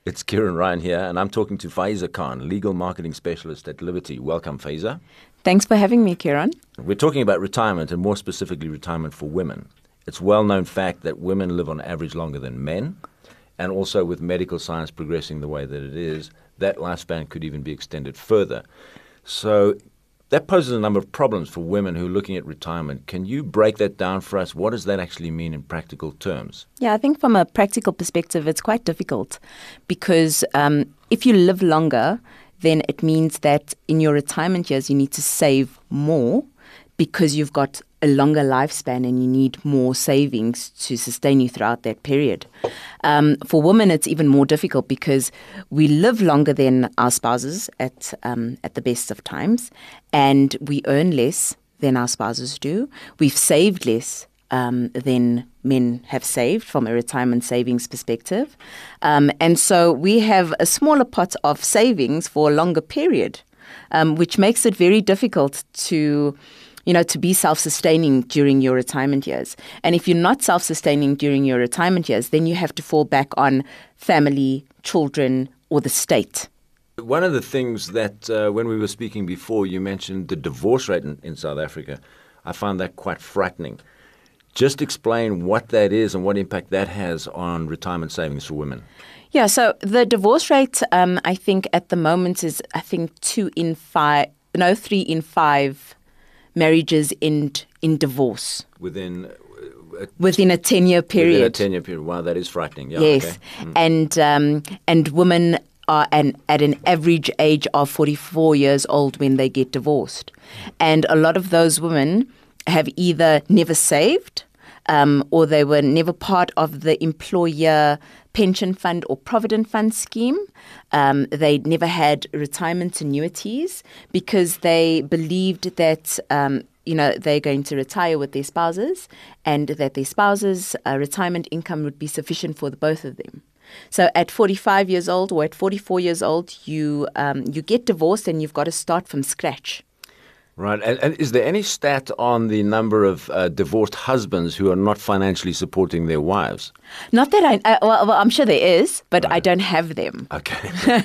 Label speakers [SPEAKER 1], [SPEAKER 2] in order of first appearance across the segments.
[SPEAKER 1] It's Kieran Ryan here, and I'm talking to Faiza Khan, Legal Marketing Specialist at Liberty. Welcome, Faiza.
[SPEAKER 2] Thanks for having me, Kieran.
[SPEAKER 1] We're talking about retirement, and more specifically retirement for women. It's a well-known fact that women live on average longer than men, and also with medical science progressing the way that it is, that lifespan could even be extended further. So that poses a number of problems for women who are looking at retirement. Can you break that down for us? What does that actually mean in practical terms?
[SPEAKER 2] Yeah, I think from a practical perspective, it's quite difficult because if you live longer, then it means that in your retirement years, you need to save more because you've got a longer lifespan and you need more savings to sustain you throughout that period. For women, it's even more difficult because we live longer than our spouses at the best of times, and we earn less than our spouses do. We've saved less than men have saved from a retirement savings perspective. And so we have a smaller pot of savings for a longer period, which makes it very difficult to be self-sustaining during your retirement years. And if you're not self-sustaining during your retirement years, then you have to fall back on family, children, or the state.
[SPEAKER 1] One of the things that when we were speaking before, you mentioned the divorce rate in South Africa. I found that quite frightening. Just explain what that is and what impact that has on retirement savings for women.
[SPEAKER 2] Yeah, so the divorce rate, I think at the moment is, 3 in 5 marriages end in divorce.
[SPEAKER 1] Within
[SPEAKER 2] a 10-year period.
[SPEAKER 1] Within a 10-year period. Wow, that is frightening. Yeah,
[SPEAKER 2] yes. Okay. And women are at an average age of 44 years old when they get divorced. And a lot of those women have either never saved or they were never part of the employer pension fund or provident fund scheme. They never had retirement annuities because they believed that they're going to retire with their spouses and that their spouses' retirement income would be sufficient for the both of them. So at 45 years old or at 44 years old, you get divorced and you've got to start from scratch.
[SPEAKER 1] Right. And is there any stat on the number of divorced husbands who are not financially supporting their wives?
[SPEAKER 2] Not that I'm sure there is, but right. I don't have them.
[SPEAKER 1] Okay.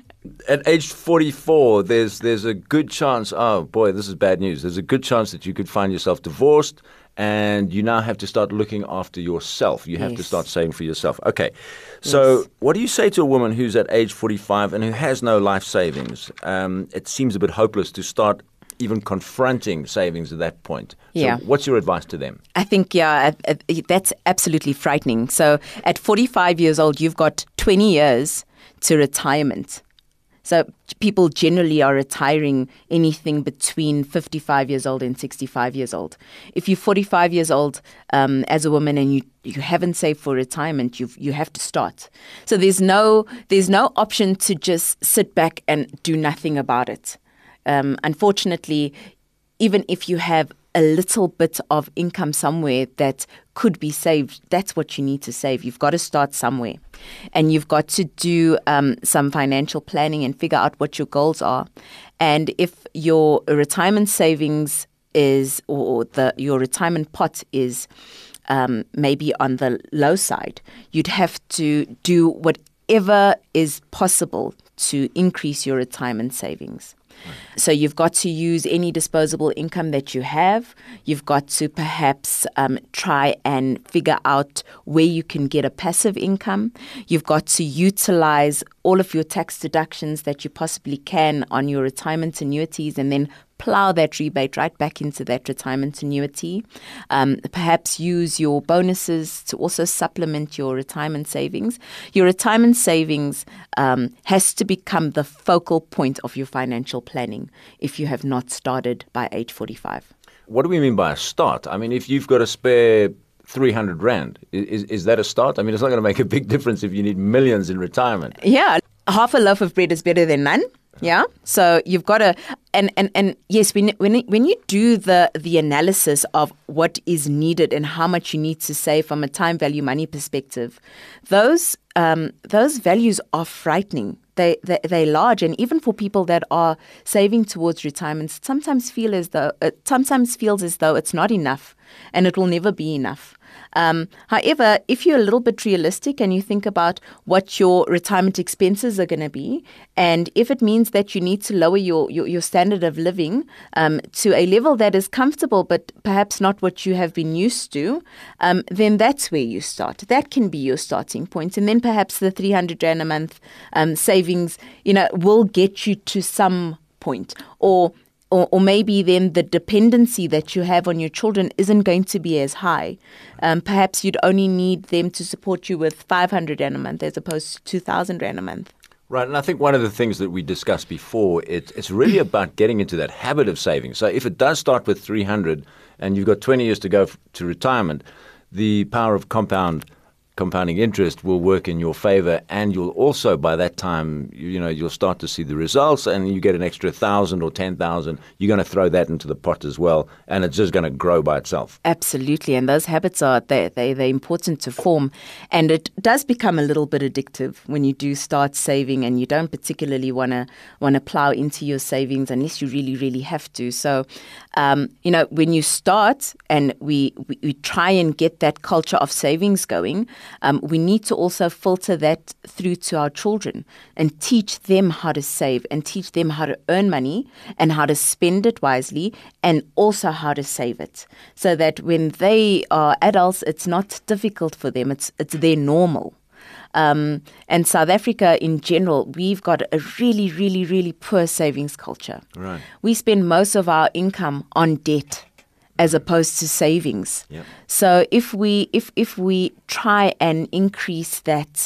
[SPEAKER 1] At age 44, there's a good chance, oh boy, this is bad news. There's a good chance that you could find yourself divorced and you now have to start looking after yourself. You have to start saving for yourself. Okay. So what do you say to a woman who's at age 45 and who has no life savings? It seems a bit hopeless to start even confronting savings at that point. So what's your advice to them?
[SPEAKER 2] I think, that's absolutely frightening. So at 45 years old, you've got 20 years to retirement. So people generally are retiring anything between 55 years old and 65 years old. If you're 45 years old as a woman and you haven't saved for retirement, you have to start. So there's no option to just sit back and do nothing about it. Unfortunately, even if you have a little bit of income somewhere that could be saved, that's what you need to save. You've got to start somewhere. And you've got to do some financial planning and figure out what your goals are. And if your retirement savings is, or your retirement pot is maybe on the low side, you'd have to do whatever is possible to increase your retirement savings. So you've got to use any disposable income that you have. You've got to perhaps try and figure out where you can get a passive income. You've got to utilize all of your tax deductions that you possibly can on your retirement annuities and then plow that rebate right back into that retirement annuity. Perhaps use your bonuses to also supplement your retirement savings. Your retirement savings has to become the focal point of your financial planning if you have not started by age 45.
[SPEAKER 1] What do we mean by a start? I mean, if you've got a spare 300 Rand, is that a start? I mean, it's not going to make a big difference if you need millions in retirement.
[SPEAKER 2] Yeah, half a loaf of bread is better than none. Yeah. So you've got to, and yes, when you do the analysis of what is needed and how much you need to save from a time value money perspective, those values are frightening. They're large, and even for people that are saving towards retirement, sometimes feels as though it's not enough, and it will never be enough. However, if you're a little bit realistic and you think about what your retirement expenses are going to be, and if it means that you need to lower your standard of living to a level that is comfortable but perhaps not what you have been used to, then that's where you start. That can be your starting point. And then perhaps the 300 Rand a month savings, will get you to some point. Or maybe then the dependency that you have on your children isn't going to be as high. Perhaps you'd only need them to support you with 500 Rand a month as opposed to 2,000 Rand a month.
[SPEAKER 1] Right, and I think one of the things that we discussed before, it's really about getting into that habit of saving. So if it does start with 300 and you've got 20 years to go to retirement, the power of compounding interest will work in your favor, and you'll also, by that time, you'll start to see the results, and you get an extra 1,000 or 10,000. You're going to throw that into the pot as well, and it's just going to grow by itself.
[SPEAKER 2] Absolutely, and those habits they're important to form, and it does become a little bit addictive when you do start saving, and you don't particularly want to plow into your savings unless you really, really have to. So, when you start and we try and get that culture of savings going, we need to also filter that through to our children and teach them how to save and teach them how to earn money and how to spend it wisely and also how to save it, so that when they are adults, it's not difficult for them. It's their normal. And South Africa in general, we've got a really, really, really poor savings culture.
[SPEAKER 1] Right.
[SPEAKER 2] We spend most of our income on debt as opposed to savings.
[SPEAKER 1] Yep.
[SPEAKER 2] So if we try and increase that,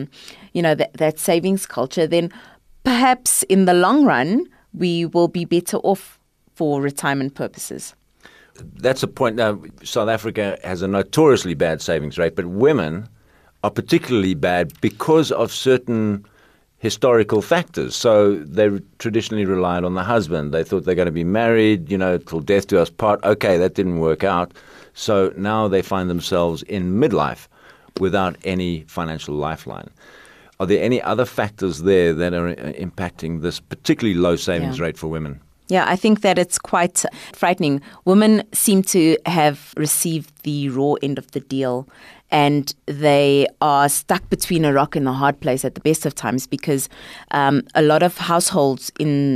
[SPEAKER 2] that savings culture, then perhaps in the long run we will be better off for retirement purposes.
[SPEAKER 1] That's a point. Now, South Africa has a notoriously bad savings rate, but women are particularly bad because of certain historical factors. So they traditionally relied on the husband. They thought they're going to be married, till death do us part. Okay, that didn't work out. So now they find themselves in midlife without any financial lifeline. Are there any other factors there that are impacting this particularly low savings rate for women?
[SPEAKER 2] Yeah, I think that it's quite frightening. Women seem to have received the raw end of the deal, and they are stuck between a rock and a hard place at the best of times, because a lot of households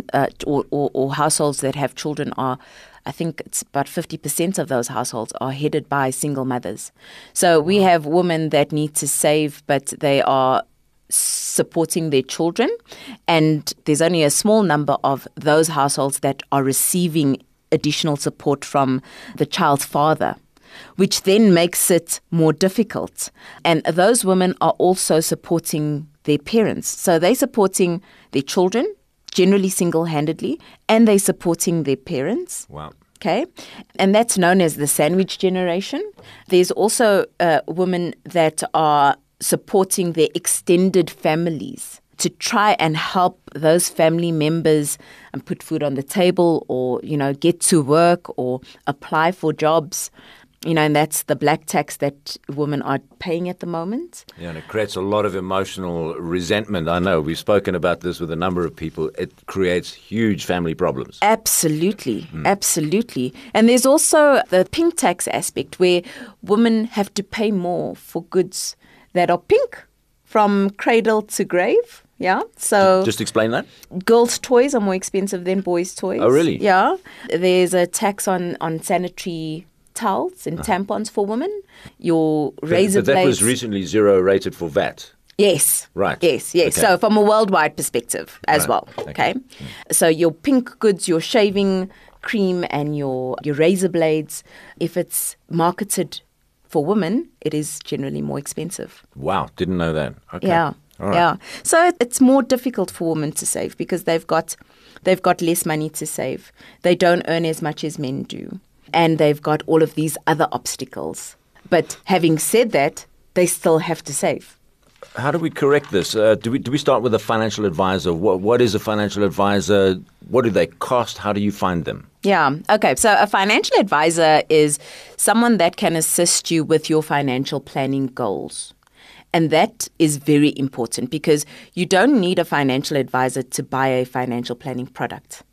[SPEAKER 2] or households that have children are, I think it's about 50% of those households are headed by single mothers. So we have women that need to save, but they are supporting their children, and there's only a small number of those households that are receiving additional support from the child's father, which then makes it more difficult. And those women are also supporting their parents. So they're supporting their children, generally single-handedly, and they're supporting their parents.
[SPEAKER 1] Wow.
[SPEAKER 2] Okay, and that's known as the sandwich generation. There's also women that are supporting their extended families to try and help those family members and put food on the table, or, get to work or apply for jobs. And that's the black tax that women are paying at the moment.
[SPEAKER 1] Yeah, and it creates a lot of emotional resentment. I know we've spoken about this with a number of people. It creates huge family problems.
[SPEAKER 2] Absolutely, absolutely. And there's also the pink tax aspect, where women have to pay more for goods that are pink from cradle to grave. Yeah. So
[SPEAKER 1] just explain that.
[SPEAKER 2] Girls' toys are more expensive than boys' toys.
[SPEAKER 1] Oh, really?
[SPEAKER 2] Yeah. There's a tax on sanitary towels and tampons for women. Your razor blades.
[SPEAKER 1] But that was recently zero rated for VAT.
[SPEAKER 2] Yes.
[SPEAKER 1] Right.
[SPEAKER 2] Yes.
[SPEAKER 1] Okay.
[SPEAKER 2] So from a worldwide perspective as well. Okay. So your pink goods, your shaving cream and your razor blades, if it's marketed for women, it is generally more expensive.
[SPEAKER 1] Wow, didn't know that. Okay.
[SPEAKER 2] Yeah.
[SPEAKER 1] All right.
[SPEAKER 2] Yeah. So it's more difficult for women to save because they've got less money to save. They don't earn as much as men do. And they've got all of these other obstacles. But having said that, they still have to save.
[SPEAKER 1] How do we correct this? Do we start with a financial advisor? What is a financial advisor? What do they cost? How do you find them?
[SPEAKER 2] Yeah. Okay. So a financial advisor is someone that can assist you with your financial planning goals. And that is very important because you don't need a financial advisor to buy a financial planning product.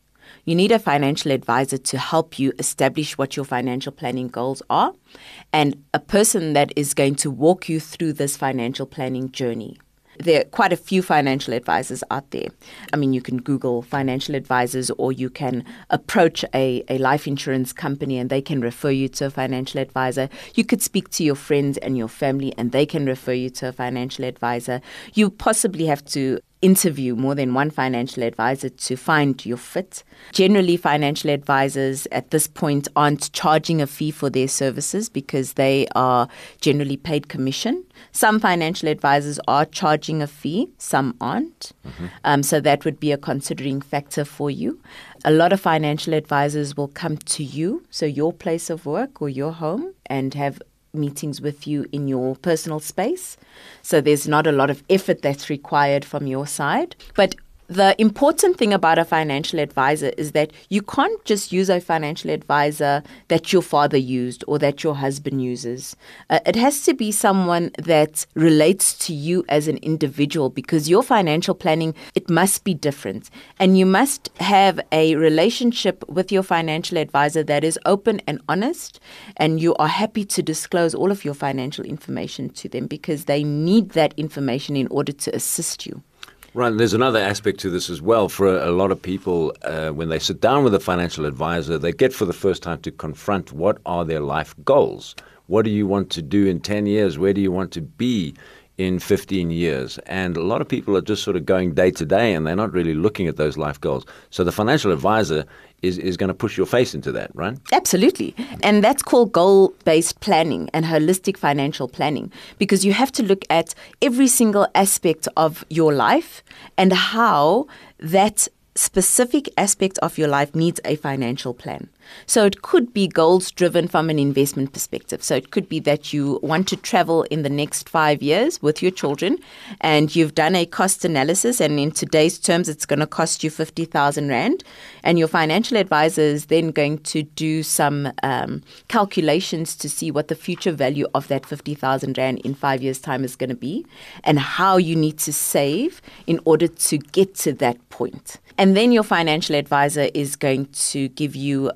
[SPEAKER 2] You need a financial advisor to help you establish what your financial planning goals are, and a person that is going to walk you through this financial planning journey. There are quite a few financial advisors out there. I mean, you can Google financial advisors, or you can approach a life insurance company and they can refer you to a financial advisor. You could speak to your friends and your family and they can refer you to a financial advisor. You possibly have to interview more than one financial advisor to find your fit. Generally, financial advisors at this point aren't charging a fee for their services because they are generally paid commission. Some financial advisors are charging a fee, some aren't. So that would be a considering factor for you. A lot of financial advisors will come to you, so your place of work or your home, and have meetings with you in your personal space. So there's not a lot of effort that's required from your side. But the important thing about a financial advisor is that you can't just use a financial advisor that your father used or that your husband uses. It has to be someone that relates to you as an individual, because your financial planning, it must be different. And you must have a relationship with your financial advisor that is open and honest, and you are happy to disclose all of your financial information to them because they need that information in order to assist you.
[SPEAKER 1] Right. There's another aspect to this as well. For a lot of people, when they sit down with a financial advisor, they get for the first time to confront what are their life goals. What do you want to do in 10 years? Where do you want to be in 15 years? And a lot of people are just sort of going day to day and they're not really looking at those life goals. So the financial advisor is going to push your face into that, right?
[SPEAKER 2] Absolutely. And that's called goal-based planning and holistic financial planning, because you have to look at every single aspect of your life and how that specific aspect of your life needs a financial plan. So it could be goals driven from an investment perspective. So it could be that you want to travel in the next 5 years with your children and you've done a cost analysis, and in today's terms it's going to cost you 50,000 Rand, and your financial advisor is then going to do some calculations to see what the future value of that 50,000 Rand in 5 years' time is going to be and how you need to save in order to get to that point. And then your financial advisor is going to give you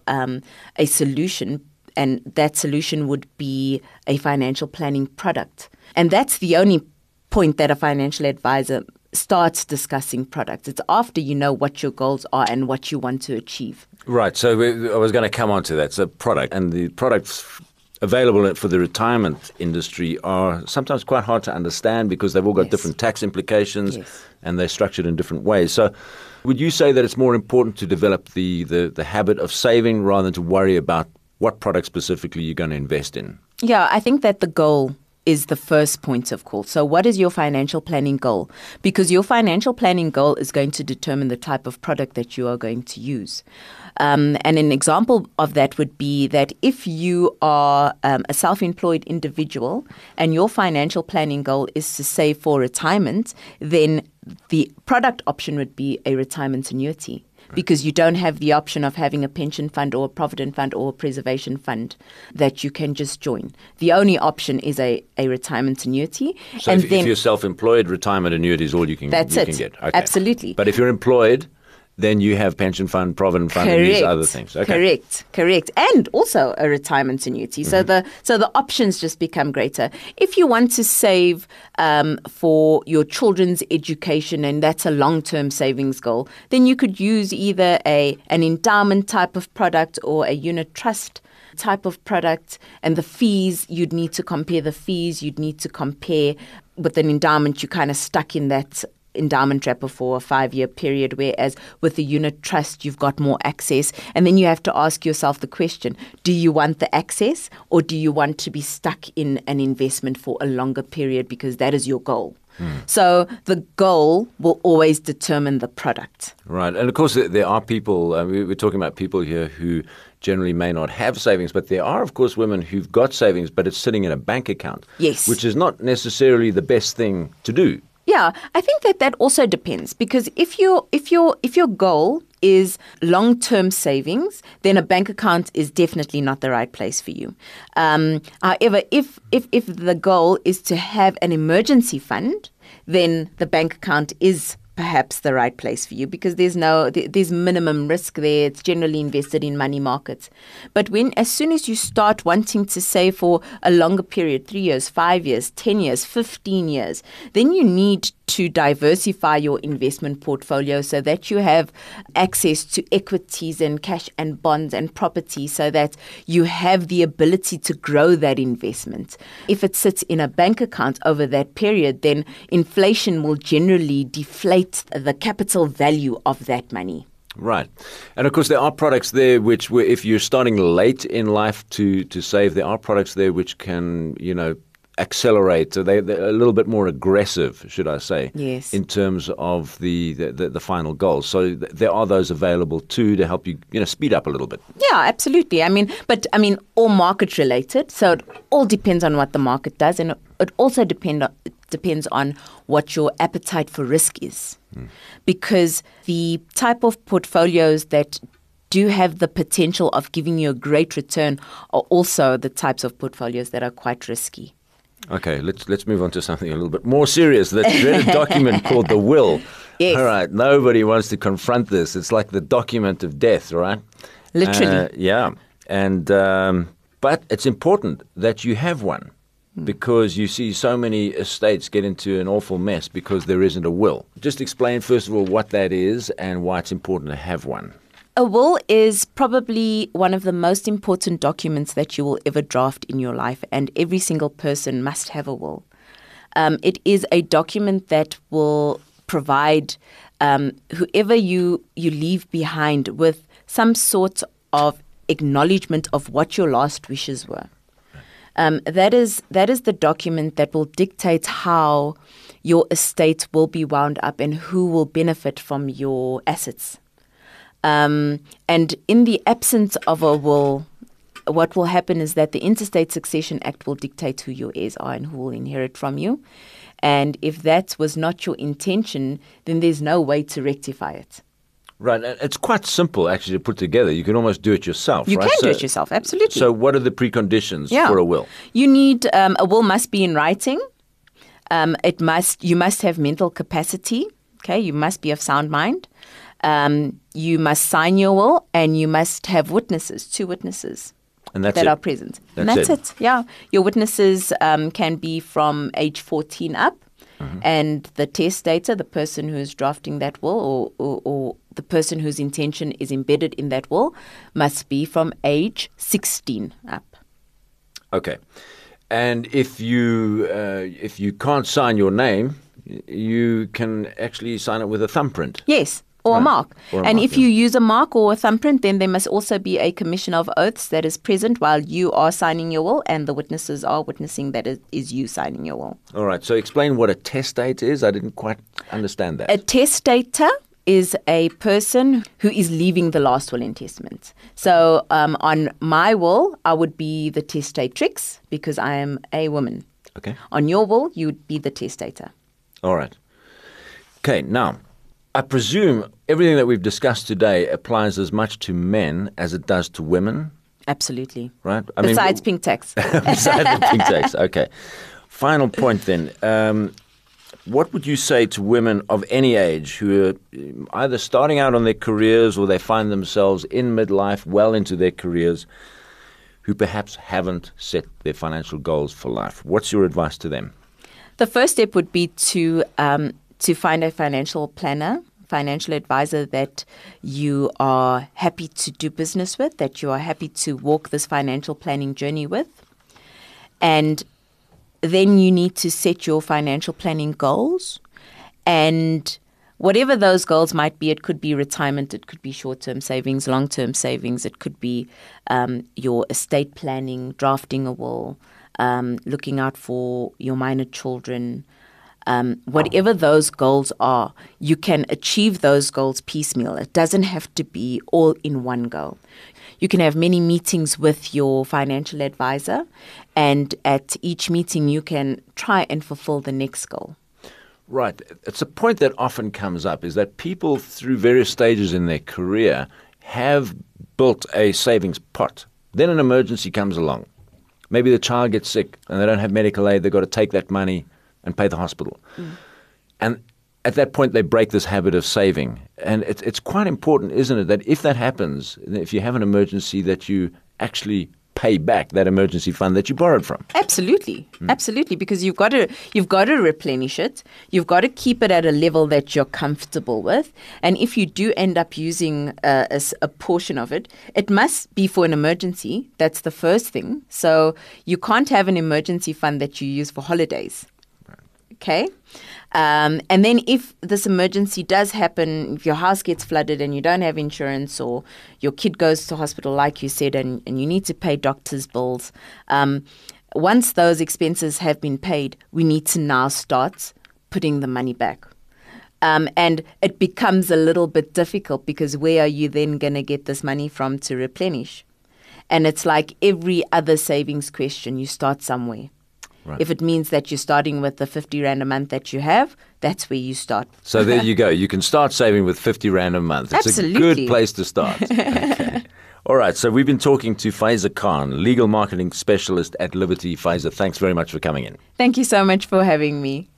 [SPEAKER 2] a solution, and that solution would be a financial planning product. And that's the only point that a financial advisor starts discussing products. It's after you know what your goals are and what you want to achieve.
[SPEAKER 1] Right. So I was going to come on to that. So product, and the products available for the retirement industry are sometimes quite hard to understand because they've all got different tax implications and they're structured in different ways. So would you say that it's more important to develop the habit of saving rather than to worry about what product specifically you're going to invest in? Yeah,
[SPEAKER 2] I think that the goal is the first point of call. So what is your financial planning goal? Because your financial planning goal is going to determine the type of product that you are going to use. And an example of that would be that if you are a self-employed individual and your financial planning goal is to save for retirement, then the product option would be a retirement annuity. Because you don't have the option of having a pension fund or a provident fund or a preservation fund that you can just join. The only option is a retirement annuity.
[SPEAKER 1] So if you're self-employed, retirement annuity is all you can get. Okay.
[SPEAKER 2] Absolutely.
[SPEAKER 1] But if you're employed, then you have pension fund, provident fund, and these other things.
[SPEAKER 2] Okay. Correct. And also a retirement annuity. Mm-hmm. So the options just become greater. If you want to save for your children's education, and that's a long-term savings goal, then you could use either an endowment type of product or a unit trust type of product. And the fees, you'd need to compare the fees. You'd need to compare with an endowment, you're kind of stuck in that endowment wrapper for a 5-year period, whereas with the unit trust, you've got more access. And then you have to ask yourself the question, do you want the access or do you want to be stuck in an investment for a longer period because that is your goal? So the goal will always determine the product.
[SPEAKER 1] Right. And of course, there are people, we're talking about people here who generally may not have savings, but there are, of course, women who've got savings, but it's sitting in a bank account.
[SPEAKER 2] Yes.
[SPEAKER 1] Which is not necessarily the best thing to do.
[SPEAKER 2] Yeah, I think that also depends, because if your goal is long-term savings, then a bank account is definitely not the right place for you. However, if the goal is to have an emergency fund, then the bank account is perhaps the right place for you, because there's minimum risk there. It's generally invested in money markets. But as soon as you start wanting to save for a longer period, 3 years, 5 years, 10 years, 15 years, then you need to diversify your investment portfolio so that you have access to equities and cash and bonds and property, so that you have the ability to grow that investment. If it sits in a bank account over that period, then inflation will generally deflate the capital value of that money.
[SPEAKER 1] Right. And of course, there are products there which, if you're starting late in life to save, there are products there which can, accelerate. So they're a little bit more aggressive, should I say,
[SPEAKER 2] yes,
[SPEAKER 1] in terms of the final goals. So there are those available too to help you, speed up a little bit.
[SPEAKER 2] Yeah, absolutely. All market related. So it all depends on what the market does, and it also depends on what your appetite for risk is. Because the type of portfolios that do have the potential of giving you a great return are also the types of portfolios that are quite risky.
[SPEAKER 1] Okay, let's move on to something a little bit more serious. That dreaded document called the will.
[SPEAKER 2] Yes.
[SPEAKER 1] All right, nobody wants to confront this. It's like the document of death, right?
[SPEAKER 2] Literally.
[SPEAKER 1] Yeah, and but it's important that you have one, because you see so many estates get into an awful mess because there isn't a will. Just explain, first of all, what that is and why it's important to have one.
[SPEAKER 2] A will is probably one of the most important documents that you will ever draft in your life, and every single person must have a will. It is a document that will provide whoever you leave behind with some sort of acknowledgement of what your last wishes were. That is the document that will dictate how your estate will be wound up and who will benefit from your assets. And in the absence of a will, what will happen is that the Interstate Succession Act will dictate who your heirs are and who will inherit from you. And if that was not your intention, then there's no way to rectify it.
[SPEAKER 1] Right. It's quite simple, actually, to put together. You can almost do it yourself,
[SPEAKER 2] You
[SPEAKER 1] right?
[SPEAKER 2] can do it yourself, absolutely.
[SPEAKER 1] So what are the preconditions for a will?
[SPEAKER 2] You need, a will must be in writing. You must have mental capacity. Okay, you must be of sound mind. You must sign your will, and you must have witnesses, 2 witnesses
[SPEAKER 1] and that's
[SPEAKER 2] that
[SPEAKER 1] it.
[SPEAKER 2] are present.
[SPEAKER 1] That's
[SPEAKER 2] it. Yeah. Your witnesses can be from age 14 up, and the testator, the person who is drafting that will, or the person whose intention is embedded in that will, must be from age 16 up.
[SPEAKER 1] Okay. And if you can't sign your name, you can actually sign it with a thumbprint.
[SPEAKER 2] Yes. Or a mark.
[SPEAKER 1] And
[SPEAKER 2] if you use a mark or a thumbprint, then there must also be a commission of oaths that is present while you are signing your will, and the witnesses are witnessing that it is you signing your will.
[SPEAKER 1] All right. So explain what a testate is. I didn't quite understand that.
[SPEAKER 2] A testator is a person who is leaving the last will and testament. So on my will, I would be the testatrix because I am a woman.
[SPEAKER 1] Okay.
[SPEAKER 2] On your will, you would be the testator.
[SPEAKER 1] All right. Okay. Now, I presume everything that we've discussed today applies as much to men as it does to women.
[SPEAKER 2] Absolutely.
[SPEAKER 1] Right?
[SPEAKER 2] Besides pink tax.
[SPEAKER 1] Besides the pink tax. Okay. Final point then. What would you say to women of any age who are either starting out on their careers or they find themselves in midlife, well into their careers, who perhaps haven't set their financial goals for life? What's your advice to them?
[SPEAKER 2] The first step would be to find a financial planner, financial advisor that you are happy to do business with, that you are happy to walk this financial planning journey with. And then you need to set your financial planning goals. And whatever those goals might be, it could be retirement, it could be short-term savings, long-term savings, it could be your estate planning, drafting a will, looking out for your minor children. Whatever those goals are, you can achieve those goals piecemeal. It doesn't have to be all in one go. You can have many meetings with your financial advisor, and at each meeting you can try and fulfill the next goal.
[SPEAKER 1] Right. It's a point that often comes up, is that people through various stages in their career have built a savings pot. Then an emergency comes along. Maybe the child gets sick and they don't have medical aid. They've got to take that money and pay the hospital. And at that point, they break this habit of saving. And it's quite important, isn't it, that if that happens, if you have an emergency, that you actually pay back that emergency fund that you borrowed from.
[SPEAKER 2] Absolutely. Absolutely. Because you've got to replenish it. You've got to keep it at a level that you're comfortable with. And if you do end up using a portion of it, it must be for an emergency. That's the first thing. So you can't have an emergency fund that you use for holidays. Okay. And then if this emergency does happen, if your house gets flooded and you don't have insurance, or your kid goes to hospital, like you said, and you need to pay doctor's bills, once those expenses have been paid, we need to now start putting the money back. And it becomes a little bit difficult, because where are you then going to get this money from to replenish? And it's like every other savings question, you start somewhere.
[SPEAKER 1] Right.
[SPEAKER 2] If it means that you're starting with the 50 Rand a month that you have, that's where you start.
[SPEAKER 1] So there you go. You can start saving with 50 Rand a month. It's
[SPEAKER 2] Absolutely.
[SPEAKER 1] a good place to start. Okay. All right. So we've been talking to Faiza Khan, legal marketing specialist at Liberty. Faiza, thanks very much for coming in.
[SPEAKER 2] Thank you so much for having me.